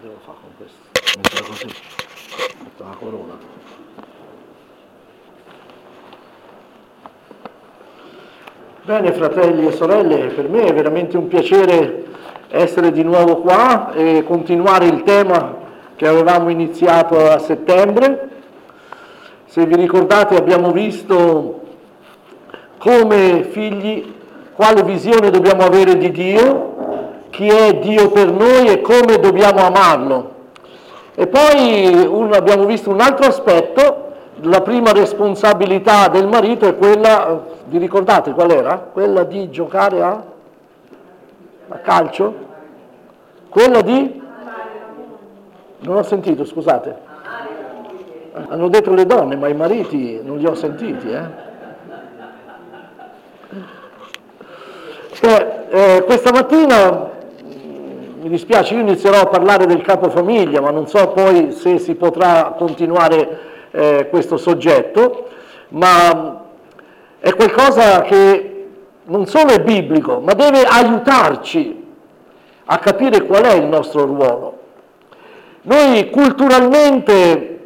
devo fare con questo? Metterla così, metto la corona. Bene, fratelli e sorelle, per me è veramente un piacere essere di nuovo qua e continuare il tema che avevamo iniziato a settembre. Se vi ricordate abbiamo visto come figli quale visione dobbiamo avere di Dio, chi è Dio per noi e come dobbiamo amarlo. E poi abbiamo visto un altro aspetto. La prima responsabilità del marito è quella, vi ricordate qual era? Quella di giocare a calcio? Quella di? Non ho sentito, scusate. Hanno detto le donne, ma i mariti non li ho sentiti, Questa mattina, mi dispiace, io inizierò a parlare del capofamiglia, ma non so poi se si potrà continuare questo soggetto, ma è qualcosa che non solo è biblico, ma deve aiutarci a capire qual è il nostro ruolo. Noi culturalmente,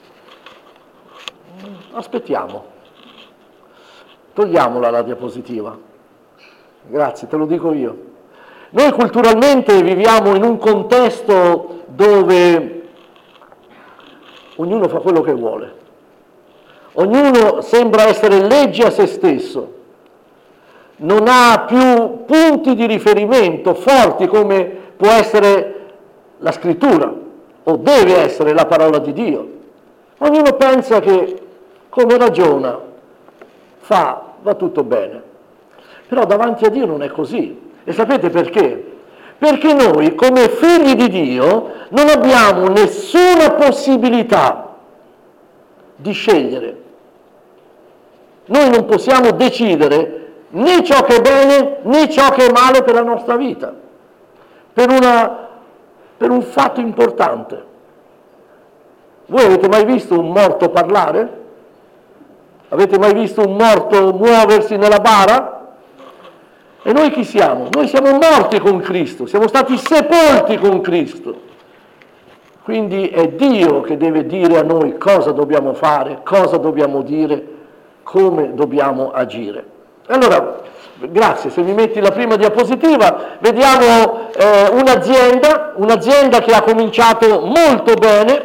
aspettiamo, togliamola la diapositiva, grazie, te lo dico io. Noi culturalmente viviamo in un contesto dove ognuno fa quello che vuole, ognuno sembra essere legge a se stesso, non ha più punti di riferimento forti come può essere la scrittura o deve essere la parola di Dio. Ognuno pensa che come ragiona, va tutto bene. Però davanti a Dio non è così. E sapete perché? Perché noi, come figli di Dio, non abbiamo nessuna possibilità di scegliere. Noi non possiamo decidere né ciò che è bene né ciò che è male per la nostra vita, per un fatto importante. Voi avete mai visto un morto parlare? Avete mai visto un morto muoversi nella bara? E noi chi siamo? Noi siamo morti con Cristo, siamo stati sepolti con Cristo. Quindi è Dio che deve dire a noi cosa dobbiamo fare, cosa dobbiamo dire, come dobbiamo agire. Allora, grazie, se mi metti la prima diapositiva, vediamo un'azienda che ha cominciato molto bene,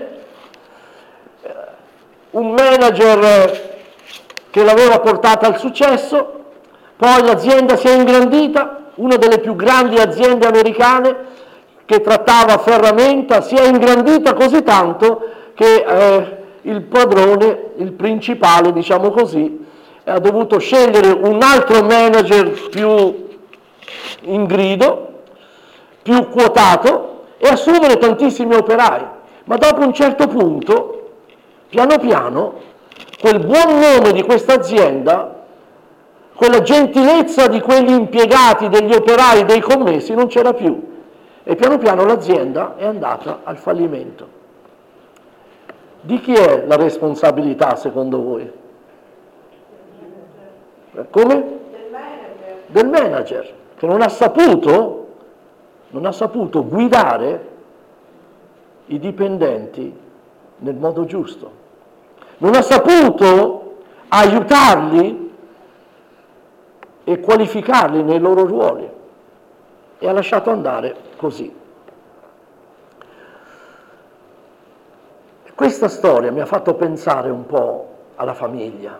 un manager che l'aveva portata al successo. Poi l'azienda si è ingrandita, una delle più grandi aziende americane che trattava ferramenta, si è ingrandita così tanto che il padrone, il principale, diciamo così, ha dovuto scegliere un altro manager più in grido, più quotato e assumere tantissimi operai. Ma dopo un certo punto, piano piano, quel buon nome di questa azienda, quella gentilezza di quegli impiegati, degli operai, dei commessi non c'era più e piano piano l'azienda è andata al fallimento. Di chi è la responsabilità secondo voi? Come? Del manager, che non ha saputo guidare i dipendenti nel modo giusto, non ha saputo aiutarli e qualificarli nei loro ruoli e ha lasciato andare così. Questa storia mi ha fatto pensare un po' alla famiglia.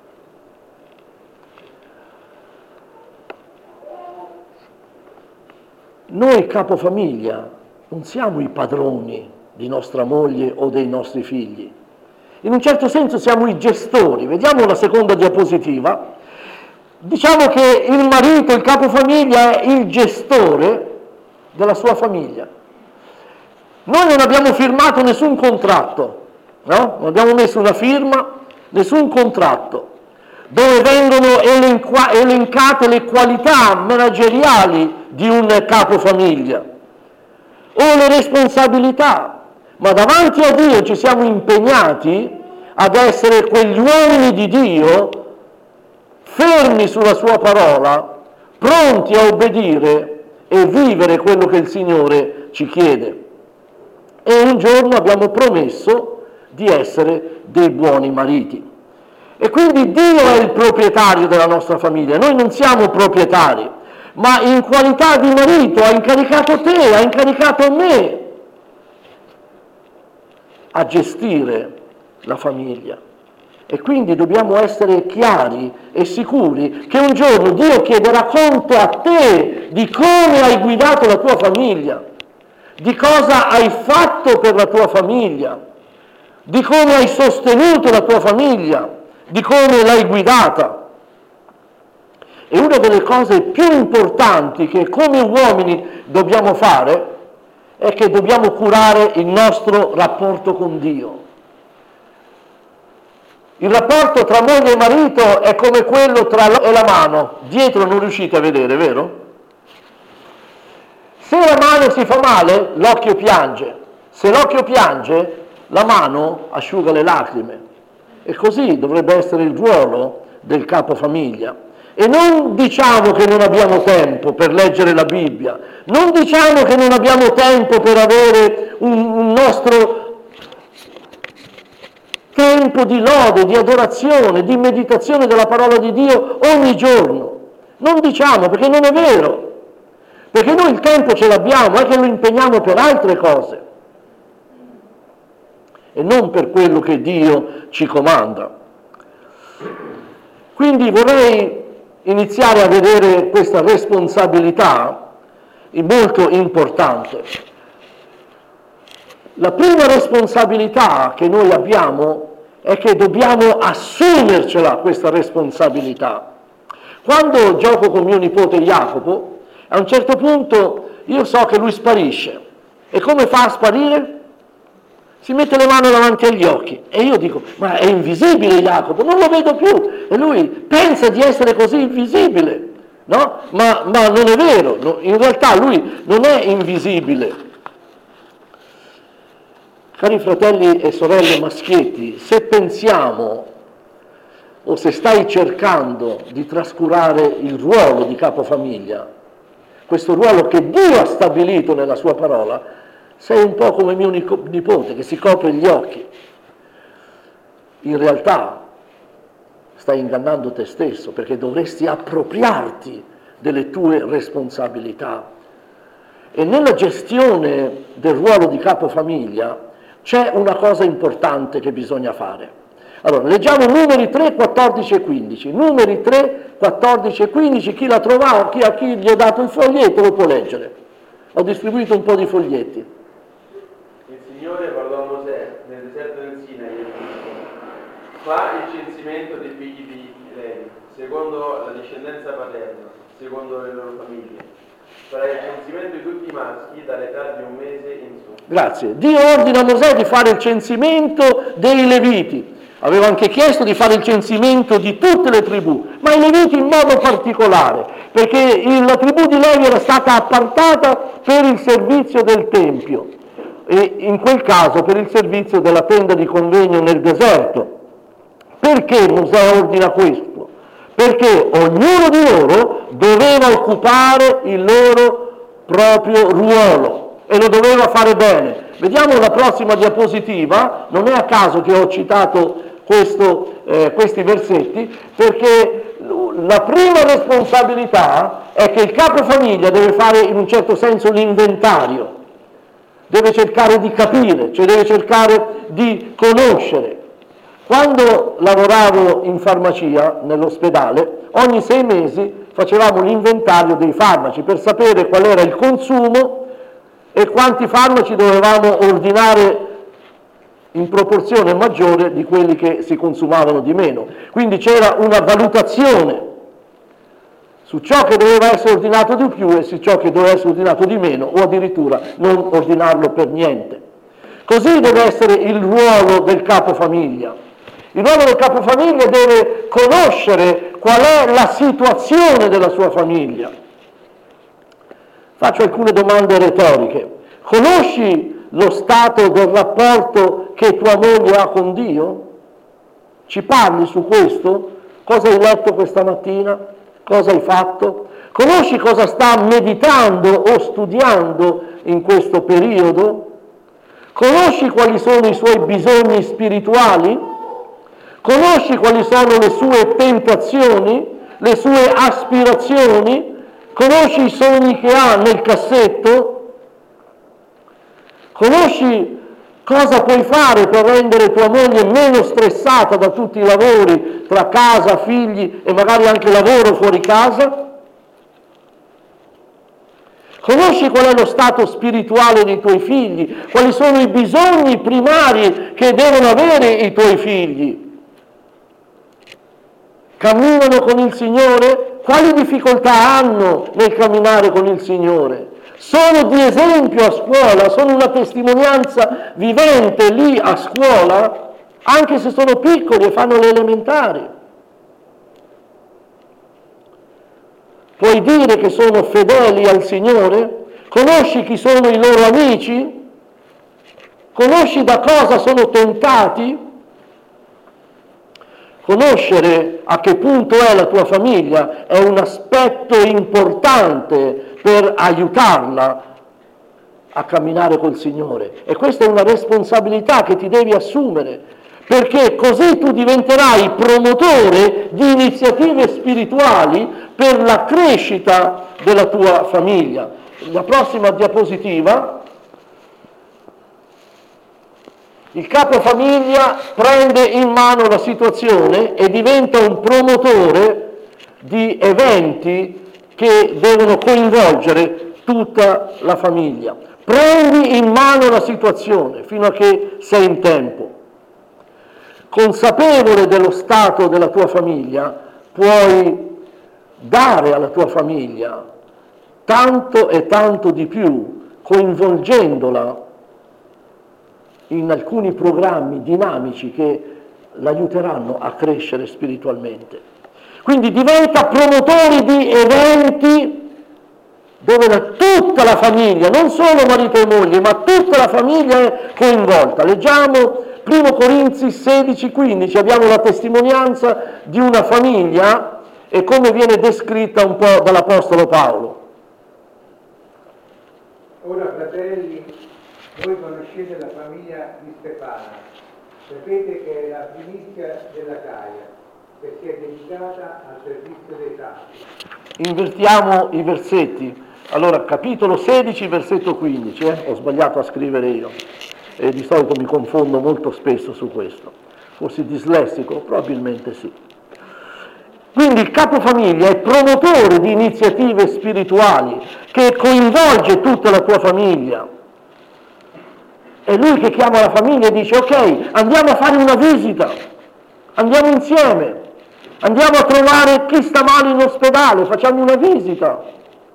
Noi capofamiglia non siamo i padroni di nostra moglie o dei nostri figli. In un certo senso siamo i gestori. Vediamo la seconda diapositiva. Diciamo che il marito, il capofamiglia, è il gestore della sua famiglia. Noi non abbiamo firmato nessun contratto, no? Non abbiamo messo una firma, nessun contratto, dove vengono elencate le qualità manageriali di un capofamiglia o le responsabilità, ma davanti a Dio ci siamo impegnati ad essere quegli uomini di Dio fermi sulla sua parola, pronti a obbedire e vivere quello che il Signore ci chiede. e un giorno abbiamo promesso di essere dei buoni mariti. E quindi Dio è il proprietario della nostra famiglia, noi non siamo proprietari, ma in qualità di marito ha incaricato te, ha incaricato me a gestire la famiglia. E quindi dobbiamo essere chiari e sicuri che un giorno Dio chiederà conto a te di come hai guidato la tua famiglia, di cosa hai fatto per la tua famiglia, di come hai sostenuto la tua famiglia, di come l'hai guidata. E una delle cose più importanti che come uomini dobbiamo fare è che dobbiamo curare il nostro rapporto con Dio. Il rapporto tra moglie e marito è come quello tra l'occhio e la mano. Dietro non riuscite a vedere, vero? Se la mano si fa male, l'occhio piange. Se l'occhio piange, la mano asciuga le lacrime. E così dovrebbe essere il ruolo del capofamiglia. E non diciamo che non abbiamo tempo per leggere la Bibbia, non diciamo che non abbiamo tempo per avere un nostro tempo di lode, di adorazione, di meditazione della parola di Dio ogni giorno. Non diciamo, perché non è vero. Perché noi il tempo ce l'abbiamo, è che lo impegniamo per altre cose e non per quello che Dio ci comanda. Quindi vorrei iniziare a vedere questa responsabilità molto importante. La prima responsabilità che noi abbiamo è che dobbiamo assumercela questa responsabilità. Quando gioco con mio nipote Jacopo, a un certo punto io so che lui sparisce. E come fa a sparire? Si mette le mani davanti agli occhi e io dico, ma è invisibile Jacopo, non lo vedo più. E lui pensa di essere così invisibile, no? Ma non è vero, no? In realtà lui non è invisibile. Cari fratelli e sorelle maschietti, se pensiamo o se stai cercando di trascurare il ruolo di capofamiglia, questo ruolo che Dio ha stabilito nella sua parola, sei un po' come mio nipote che si copre gli occhi. In realtà stai ingannando te stesso, perché dovresti appropriarti delle tue responsabilità. E nella gestione del ruolo di capofamiglia c'è una cosa importante che bisogna fare. Allora, leggiamo numeri 3, 14 e 15. Numeri 3, 14 e 15, chi l'ha trovato, a chi gli ho dato il foglietto lo può leggere. Ho distribuito un po' di foglietti. Il Signore parlò a Mosè nel deserto del Sinai e disse: fa il censimento dei figli di Levi, secondo la discendenza paterna, secondo le loro famiglie. Farai il censimento di tutti i maschi dall'età di un mese in su. Grazie. Dio ordina a Mosè di fare il censimento dei Leviti. Aveva anche chiesto di fare il censimento di tutte le tribù, ma i Leviti in modo particolare, perché la tribù di Levi era stata appartata per il servizio del Tempio e in quel caso per il servizio della tenda di convegno nel deserto. Perché Mosè ordina questo? Perché ognuno di loro doveva occupare il loro proprio ruolo e lo doveva fare bene. Vediamo la prossima diapositiva, non è a caso che ho citato questi versetti, perché la prima responsabilità è che il capofamiglia deve fare in un certo senso l'inventario, deve cercare di capire, cioè deve cercare di conoscere. Quando lavoravo in farmacia, nell'ospedale, ogni 6 mesi facevamo l'inventario dei farmaci per sapere qual era il consumo e quanti farmaci dovevamo ordinare in proporzione maggiore di quelli che si consumavano di meno. Quindi c'era una valutazione su ciò che doveva essere ordinato di più e su ciò che doveva essere ordinato di meno, o addirittura non ordinarlo per niente. Così deve essere il ruolo del capofamiglia. Il ruolo del capofamiglia deve conoscere qual è la situazione della sua famiglia. Faccio alcune domande retoriche. Conosci lo stato del rapporto che tua moglie ha con Dio? Ci parli su questo? Cosa hai letto questa mattina? Cosa hai fatto? Conosci cosa sta meditando o studiando in questo periodo? Conosci quali sono i suoi bisogni spirituali? Conosci quali sono le sue tentazioni, le sue aspirazioni? Conosci i sogni che ha nel cassetto? Conosci cosa puoi fare per rendere tua moglie meno stressata da tutti i lavori, tra casa, figli e magari anche lavoro fuori casa? Conosci qual è lo stato spirituale dei tuoi figli? Quali sono i bisogni primari che devono avere i tuoi figli? Camminano con il Signore? Quali difficoltà hanno nel camminare con il Signore? Sono di esempio a scuola? Sono una testimonianza vivente lì a scuola? Anche se sono piccoli e fanno le elementari? Puoi dire che sono fedeli al Signore? Conosci chi sono i loro amici? Conosci da cosa sono tentati? Conoscere a che punto è la tua famiglia è un aspetto importante per aiutarla a camminare col Signore. E questa è una responsabilità che ti devi assumere, perché così tu diventerai promotore di iniziative spirituali per la crescita della tua famiglia. La prossima diapositiva. Il capofamiglia prende in mano la situazione e diventa un promotore di eventi che devono coinvolgere tutta la famiglia. Prendi in mano la situazione fino a che sei in tempo. Consapevole dello stato della tua famiglia, puoi dare alla tua famiglia tanto e tanto di più, coinvolgendola in alcuni programmi dinamici che l'aiuteranno a crescere spiritualmente. Quindi diventa promotore di eventi dove tutta la famiglia, non solo marito e moglie, ma tutta la famiglia è coinvolta. Leggiamo 1 Corinzi 16,15, abbiamo la testimonianza di una famiglia e come viene descritta un po' dall'Apostolo Paolo. Ora, fratelli, voi conoscete la famiglia di Stefano, sapete che è la primizia della Caia, che si è dedicata al servizio dei santi. Invertiamo i versetti. Allora, capitolo 16, versetto 15, ho sbagliato a scrivere io, e di solito mi confondo molto spesso su questo. Forse dislessico? Probabilmente sì. Quindi il capofamiglia è promotore di iniziative spirituali che coinvolge tutta la tua famiglia. È lui che chiama la famiglia e dice: ok, andiamo a fare una visita, andiamo insieme, andiamo a trovare chi sta male in ospedale, facciamo una visita.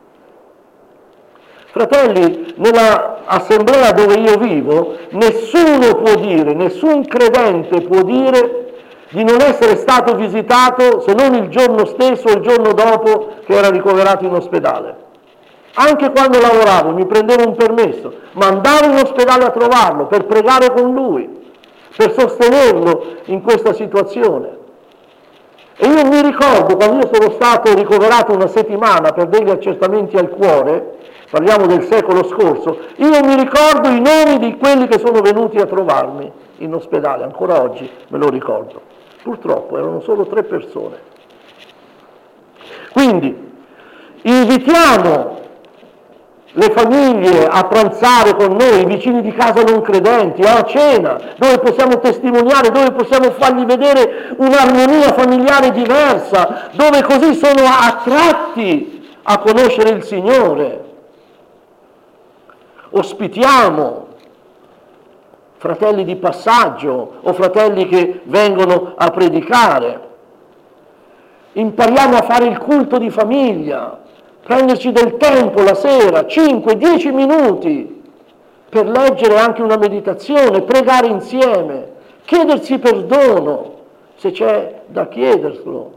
Fratelli, nella assemblea dove io vivo, nessuno può dire, nessun credente può dire di non essere stato visitato se non il giorno stesso o il giorno dopo che era ricoverato in ospedale. Anche quando lavoravo, mi prendevo un permesso, ma andavo in ospedale a trovarlo per pregare con lui, per sostenerlo in questa situazione. E io mi ricordo quando io sono stato ricoverato una settimana per degli accertamenti al cuore, parliamo del secolo scorso, io mi ricordo i nomi di quelli che sono venuti a trovarmi in ospedale, ancora oggi me lo ricordo. Purtroppo erano solo 3 persone. Quindi invitiamo le famiglie a pranzare con noi, i vicini di casa non credenti, a cena, dove possiamo testimoniare, dove possiamo fargli vedere un'armonia familiare diversa, dove così sono attratti a conoscere il Signore. Ospitiamo fratelli di passaggio o fratelli che vengono a predicare. Impariamo a fare il culto di famiglia, prenderci del tempo la sera, 5-10 minuti, per leggere anche una meditazione, pregare insieme, chiedersi perdono, se c'è da chiederselo.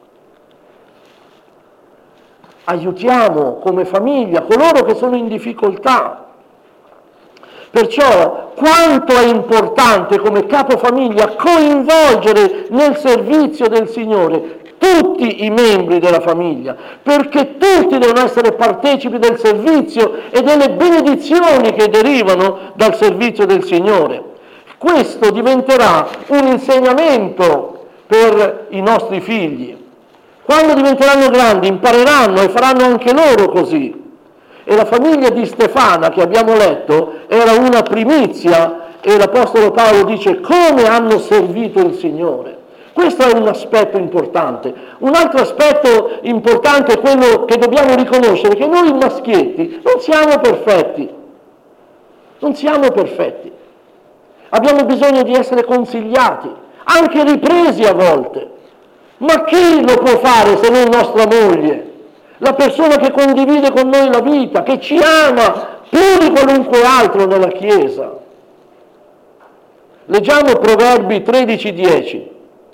Aiutiamo come famiglia coloro che sono in difficoltà. Perciò quanto è importante come capofamiglia coinvolgere nel servizio del Signore tutti i membri della famiglia, perché tutti devono essere partecipi del servizio e delle benedizioni che derivano dal servizio del Signore. Questo diventerà un insegnamento per i nostri figli. Quando diventeranno grandi impareranno e faranno anche loro così. E la famiglia di Stefana che abbiamo letto era una primizia e l'Apostolo Paolo dice come hanno servito il Signore. Questo è un aspetto importante. Un altro aspetto importante è quello che dobbiamo riconoscere, che noi maschietti non siamo perfetti. Non siamo perfetti. Abbiamo bisogno di essere consigliati, anche ripresi a volte. Ma chi lo può fare se non nostra moglie? La persona che condivide con noi la vita, che ci ama più di qualunque altro nella Chiesa. Leggiamo Proverbi 13:10.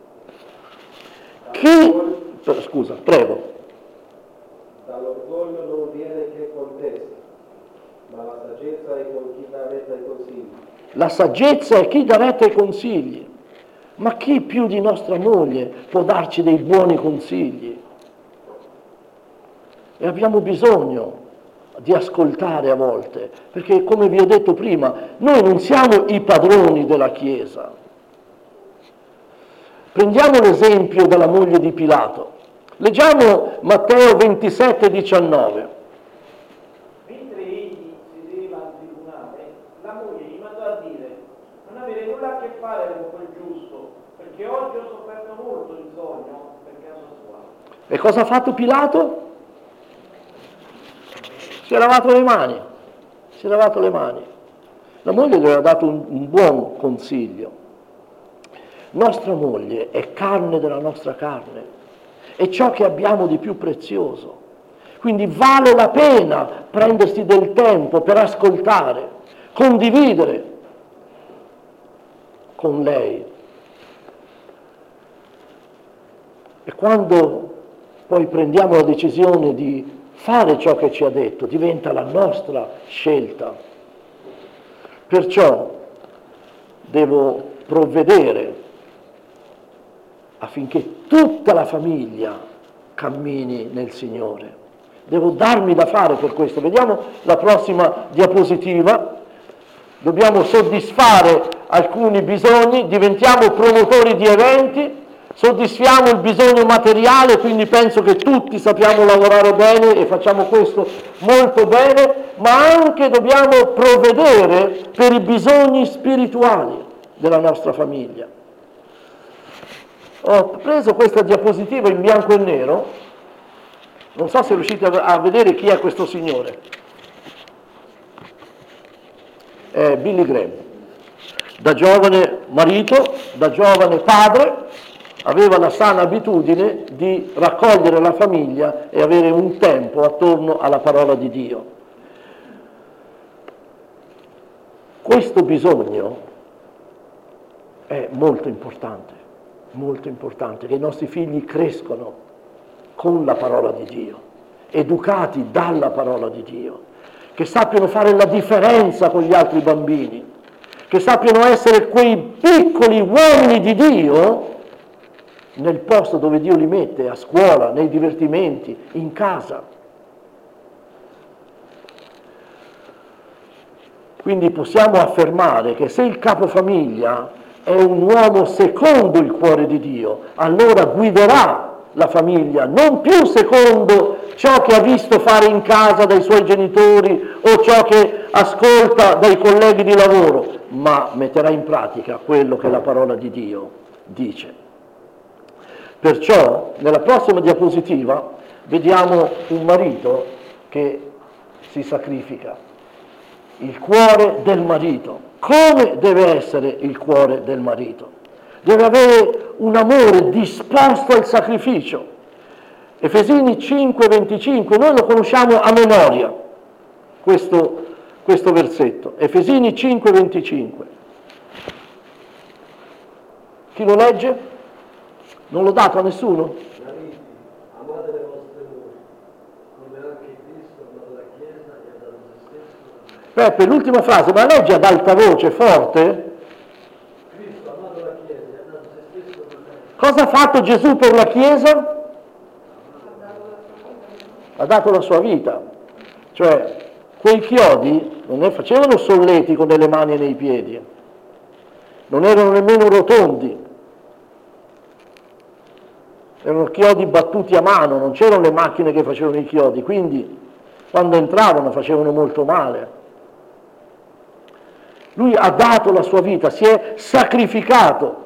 Scusa, prego. Dall'orgoglio non viene che contesta, ma la saggezza è con chi dà retta ai consigli. La saggezza è chi dà retta ai consigli. Ma chi più di nostra moglie può darci dei buoni consigli? E abbiamo bisogno di ascoltare a volte, perché come vi ho detto prima, noi non siamo i padroni della Chiesa. Prendiamo l'esempio della moglie di Pilato. Leggiamo Matteo 27:19. Mentre egli sedeva al tribunale, la moglie gli mandò a dire: non avere nulla a che fare con quel giusto, perché oggi ho sofferto molto il sogno per causa sua. E cosa ha fatto Pilato? Si è lavato le mani. La moglie gli aveva dato un buon consiglio. Nostra moglie è carne della nostra carne, è ciò che abbiamo di più prezioso. Quindi vale la pena prendersi del tempo per ascoltare, condividere con lei. E quando poi prendiamo la decisione di fare ciò che ci ha detto, diventa la nostra scelta. Perciò devo provvedere affinché tutta la famiglia cammini nel Signore. Devo darmi da fare per questo. Vediamo la prossima diapositiva. Dobbiamo soddisfare alcuni bisogni, diventiamo promotori di eventi, soddisfiamo il bisogno materiale, quindi penso che tutti sappiamo lavorare bene e facciamo questo molto bene, ma anche dobbiamo provvedere per i bisogni spirituali della nostra famiglia. Ho preso questa diapositiva in bianco e nero, non so se riuscite a vedere chi è questo signore. È Billy Graham. Da giovane marito, da giovane padre, aveva la sana abitudine di raccogliere la famiglia e avere un tempo attorno alla parola di Dio. Questo bisogno è molto importante, che i nostri figli crescono con la parola di Dio, educati dalla parola di Dio, che sappiano fare la differenza con gli altri bambini, che sappiano essere quei piccoli uomini di Dio nel posto dove Dio li mette, a scuola, nei divertimenti, in casa. Quindi possiamo affermare che se il capofamiglia è un uomo secondo il cuore di Dio, allora guiderà la famiglia, non più secondo ciò che ha visto fare in casa dai suoi genitori o ciò che ascolta dai colleghi di lavoro, ma metterà in pratica quello che la parola di Dio dice. Perciò, nella prossima diapositiva, vediamo un marito che si sacrifica. Il cuore del marito. Come deve essere il cuore del marito? Deve avere un amore disposto al sacrificio. Efesini 5:25, noi lo conosciamo a memoria, questo versetto. Efesini 5:25. Chi lo legge? Non l'ho dato a nessuno? Mariti, amate le vostre mogli, come anche Cristo ha amato la Chiesa e ha dato se stesso. Peppe, l'ultima frase, ma leggi ad alta voce, forte? Cristo ha amato la Chiesa e ha dato se stesso per lei. Cosa ha fatto Gesù per la Chiesa? ha dato la sua vita. Cioè, quei chiodi non ne facevano solletico nelle mani e nei piedi, non erano nemmeno rotondi, erano chiodi battuti a mano, non c'erano le macchine che facevano i chiodi, quindi quando entravano facevano molto male. Lui ha dato la sua vita, si è sacrificato.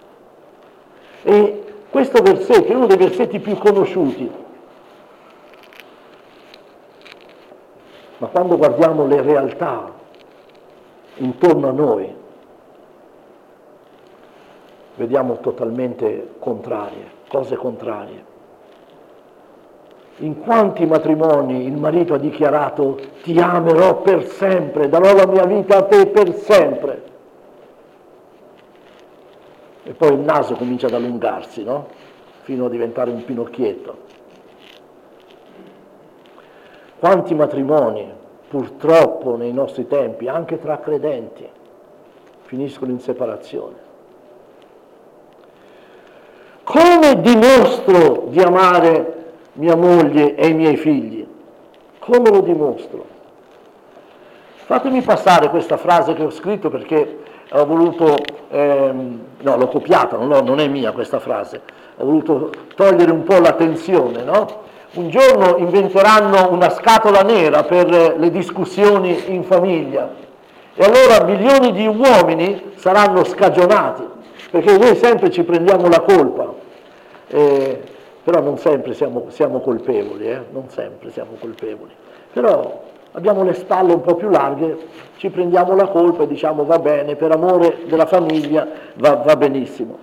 E questo versetto è uno dei versetti più conosciuti. Ma quando guardiamo le realtà intorno a noi, vediamo totalmente contrarie, cose contrarie. In quanti matrimoni il marito ha dichiarato: ti amerò per sempre, darò la mia vita a te per sempre. E poi il naso comincia ad allungarsi, no? Fino a diventare un pinocchietto. Quanti matrimoni, purtroppo nei nostri tempi, anche tra credenti, finiscono in separazione. Come dimostro di amare mia moglie e i miei figli? Come lo dimostro? Fatemi passare questa frase che ho scritto perché ho voluto, no, l'ho copiata, non è mia questa frase, ho voluto togliere un po' la tensione, no? Un giorno inventeranno una scatola nera per le discussioni in famiglia e allora milioni di uomini saranno scagionati, perché noi sempre ci prendiamo la colpa, però non sempre siamo colpevoli, non sempre siamo colpevoli, però abbiamo le spalle un po' più larghe, ci prendiamo la colpa e diciamo va bene, per amore della famiglia va benissimo.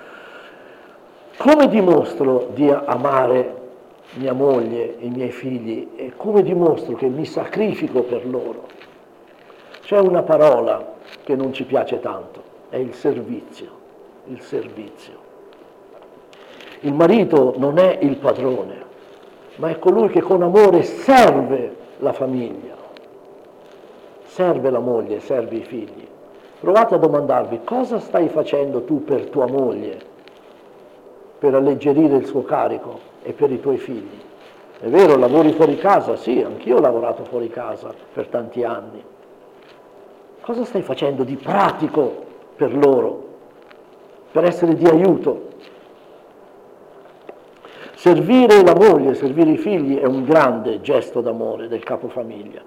Come dimostro di amare mia moglie e i miei figli e come dimostro che mi sacrifico per loro? C'è una parola che non ci piace tanto, è il servizio, il servizio. Il marito non è il padrone, ma è colui che con amore serve la famiglia, serve la moglie, serve i figli. Provate a domandarvi: cosa stai facendo tu per tua moglie, per alleggerire il suo carico e per i tuoi figli? È vero, lavori fuori casa? Sì, anch'io ho lavorato fuori casa per tanti anni. Cosa stai facendo di pratico per loro, per essere di aiuto? Servire la moglie, servire i figli è un grande gesto d'amore del capofamiglia,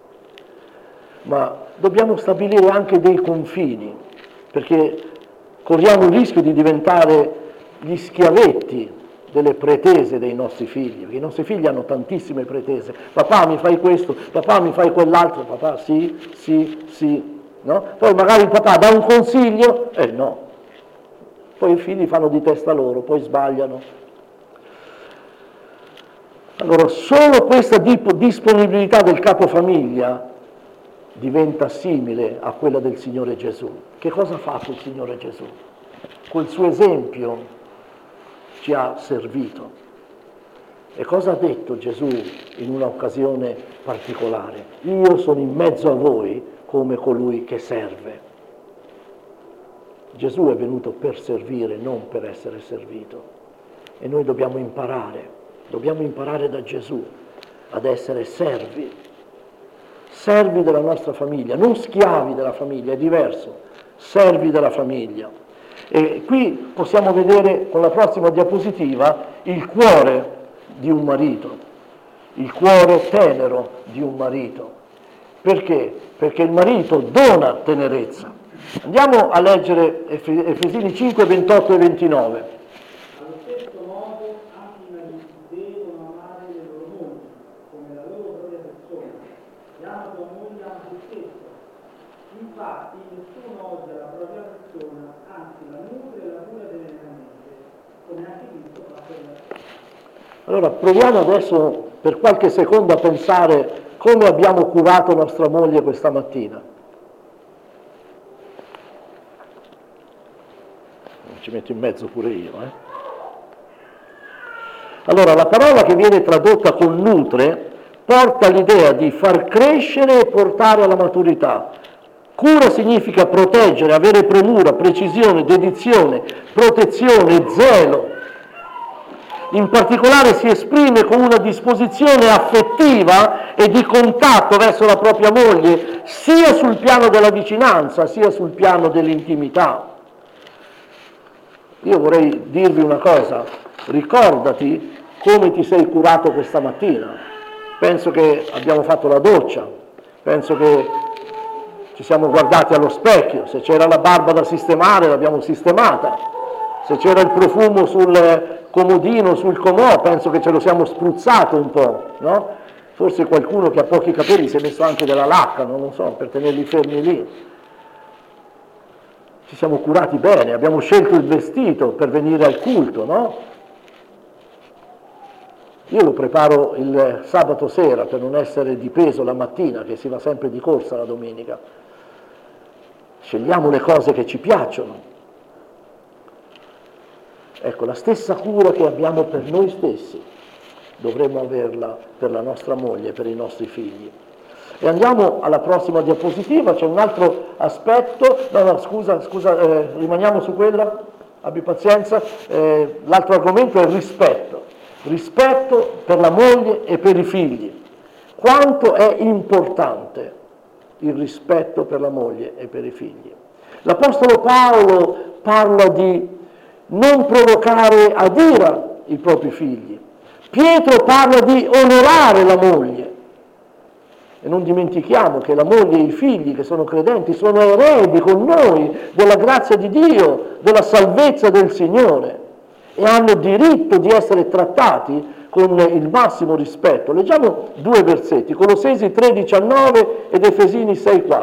ma dobbiamo stabilire anche dei confini, perché corriamo il rischio di diventare gli schiavetti delle pretese dei nostri figli, perché i nostri figli hanno tantissime pretese. Papà mi fai questo, papà mi fai quell'altro, papà sì, no? Poi magari il papà dà un consiglio, no. Poi i figli fanno di testa loro, poi sbagliano. Allora, solo questa disponibilità del capofamiglia diventa simile a quella del Signore Gesù. Che cosa ha fatto il Signore Gesù? Col suo esempio ci ha servito. E cosa ha detto Gesù in un'occasione particolare? Io sono in mezzo a voi come colui che serve. Gesù è venuto per servire, non per essere servito. E noi dobbiamo imparare da Gesù ad essere servi della nostra famiglia, non schiavi della famiglia, è diverso, servi della famiglia. E qui possiamo vedere con la prossima diapositiva il cuore di un marito, il cuore tenero di un marito. Perché? Perché il marito dona tenerezza. Andiamo a leggere Efesini 5, 28 e 29. Infatti nessuno odia la propria persona, anzi la nutre e la cura teneramente, come anche Cristo fa per la. Allora proviamo adesso per qualche secondo a pensare come abbiamo curato nostra moglie questa mattina. Ci metto in mezzo pure io. Allora la parola che viene tradotta con nutre porta l'idea di far crescere e portare alla maturità. Cura significa proteggere, avere premura, precisione, dedizione, protezione, zelo. in particolare si esprime con una disposizione affettiva e di contatto verso la propria moglie, sia sul piano della vicinanza, sia sul piano dell'intimità. Io vorrei dirvi una cosa, ricordati come ti sei curato questa mattina. Penso che abbiamo fatto la doccia, penso che ci siamo guardati allo specchio, se c'era la barba da sistemare l'abbiamo sistemata, se c'era il profumo sul comodino, sul comò, penso che ce lo siamo spruzzato un po', no? Forse qualcuno che ha pochi capelli si è messo anche della lacca, non lo so, per tenerli fermi lì. Ci siamo curati bene, abbiamo scelto il vestito per venire al culto, no? Io lo preparo il sabato sera per non essere di peso la mattina, che si va sempre di corsa la domenica. Scegliamo le cose che ci piacciono. Ecco, la stessa cura che abbiamo per noi stessi dovremmo averla per la nostra moglie, per i nostri figli. E andiamo alla prossima diapositiva, c'è un altro aspetto, scusa, rimaniamo su quella, abbi pazienza, l'altro argomento è il rispetto per la moglie e per i figli. Quanto è importante il rispetto per la moglie e per i figli? L'Apostolo Paolo parla di non provocare ad ira i propri figli. Pietro parla di onorare la moglie. E non dimentichiamo che la moglie e i figli che sono credenti sono eredi con noi della grazia di Dio, della salvezza del Signore e hanno diritto di essere trattati con il massimo rispetto. Leggiamo due versetti, Colossesi 3,19 ed Efesini 6,4.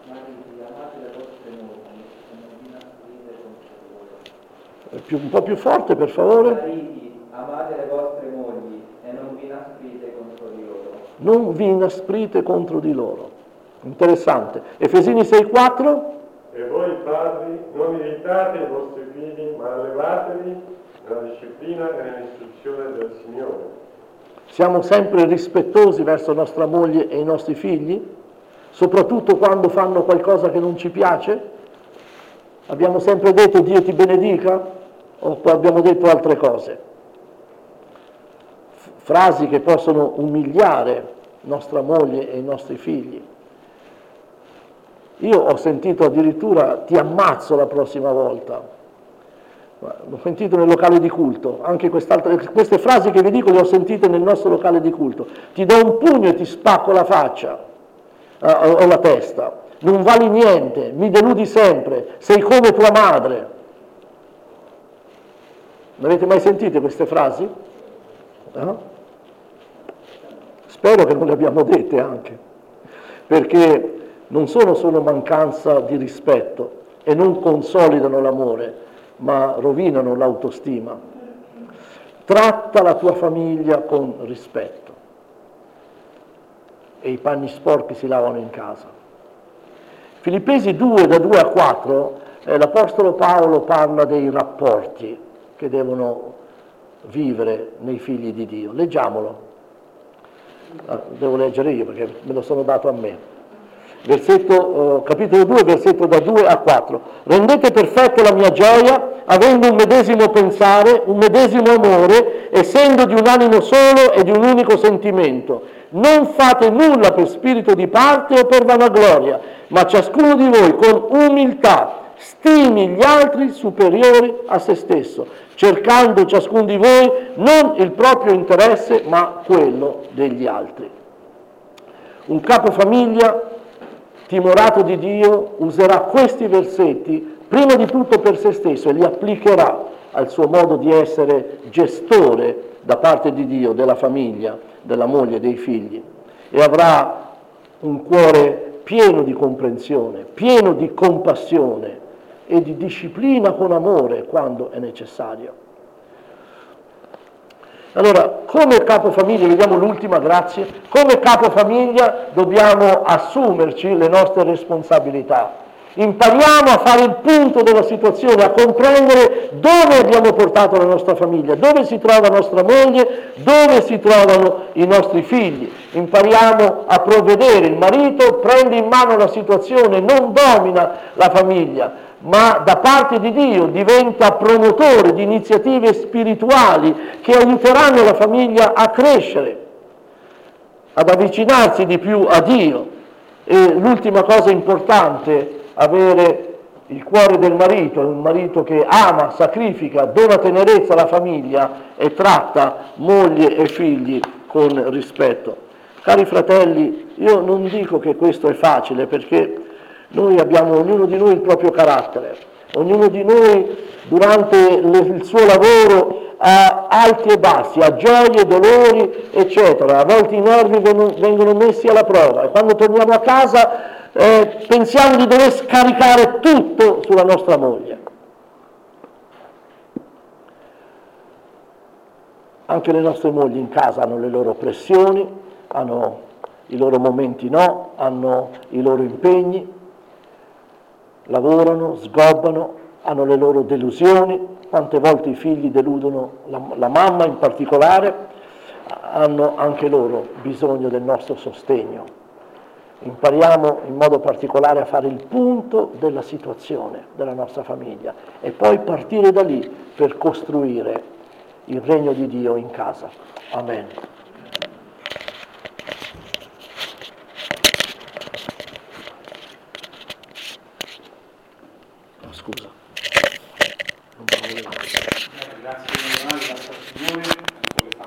Un po' più forte, per favore. Mariti, amate le vostre mogli e non vi inasprite contro di loro. Non vi inasprite contro di loro. Interessante. Efesini 6,4. E voi padri non irritate i vostri figli, ma allevateli nella disciplina e nell'istruzione del Signore. Siamo sempre rispettosi verso nostra moglie e i nostri figli, soprattutto quando fanno qualcosa che non ci piace? Abbiamo sempre detto Dio ti benedica? O abbiamo detto altre cose? Frasi che possono umiliare nostra moglie e i nostri figli. Io ho sentito addirittura ti ammazzo la prossima volta. L'ho sentito nel locale di culto, anche queste frasi che vi dico le ho sentite nel nostro locale di culto. Ti do un pugno e ti spacco la faccia o la testa. Non vali niente, mi deludi sempre, sei come tua madre. Ne avete mai sentite queste frasi? No? Spero che non le abbiamo dette anche, perché non sono solo mancanza di rispetto e non consolidano l'amore, ma rovinano l'autostima. Tratta la tua famiglia con rispetto e i panni sporchi si lavano in casa. Filippesi 2, da 2 a 4, l'Apostolo Paolo parla dei rapporti che devono vivere nei figli di Dio. Leggiamolo. Devo leggere io perché me lo sono dato a me. Capitolo 2, versetto da 2 a 4. Rendete perfetta la mia gioia, avendo un medesimo pensare, un medesimo amore, essendo di un animo solo e di un unico sentimento. Non fate nulla per spirito di parte o per vanagloria, ma ciascuno di voi con umiltà stimi gli altri superiori a se stesso, cercando ciascuno di voi non il proprio interesse, ma quello degli altri. Un capofamiglia timorato di Dio userà questi versetti prima di tutto per se stesso e li applicherà al suo modo di essere gestore da parte di Dio della famiglia, della moglie, dei figli, e avrà un cuore pieno di comprensione, pieno di compassione e di disciplina con amore quando è necessario. Allora, come capofamiglia, vediamo l'ultima, grazie, come capofamiglia dobbiamo assumerci le nostre responsabilità. Impariamo a fare il punto della situazione, a comprendere dove abbiamo portato la nostra famiglia, dove si trova nostra moglie, dove si trovano i nostri figli. Impariamo a provvedere, il marito prende in mano la situazione, non domina la famiglia, ma da parte di Dio diventa promotore di iniziative spirituali che aiuteranno la famiglia a crescere, ad avvicinarsi di più a Dio. E l'ultima cosa importante, avere il cuore del marito, un marito che ama, sacrifica, dona tenerezza alla famiglia e tratta moglie e figli con rispetto. Cari fratelli, io non dico che questo è facile, perché noi abbiamo ognuno di noi il proprio carattere, ognuno di noi durante il suo lavoro ha alti e bassi, ha gioie, dolori, eccetera. A volte i nervi vengono messi alla prova e quando torniamo a casa pensiamo di dover scaricare tutto sulla nostra moglie. Anche le nostre mogli in casa hanno le loro pressioni, hanno i loro momenti no, hanno i loro impegni, lavorano, sgobbano, hanno le loro delusioni. Quante volte i figli deludono la mamma in particolare, hanno anche loro bisogno del nostro sostegno. Impariamo in modo particolare a fare il punto della situazione della nostra famiglia e poi partire da lì per costruire il regno di Dio in casa. Amen. Scusa. Grazie al Signore per questa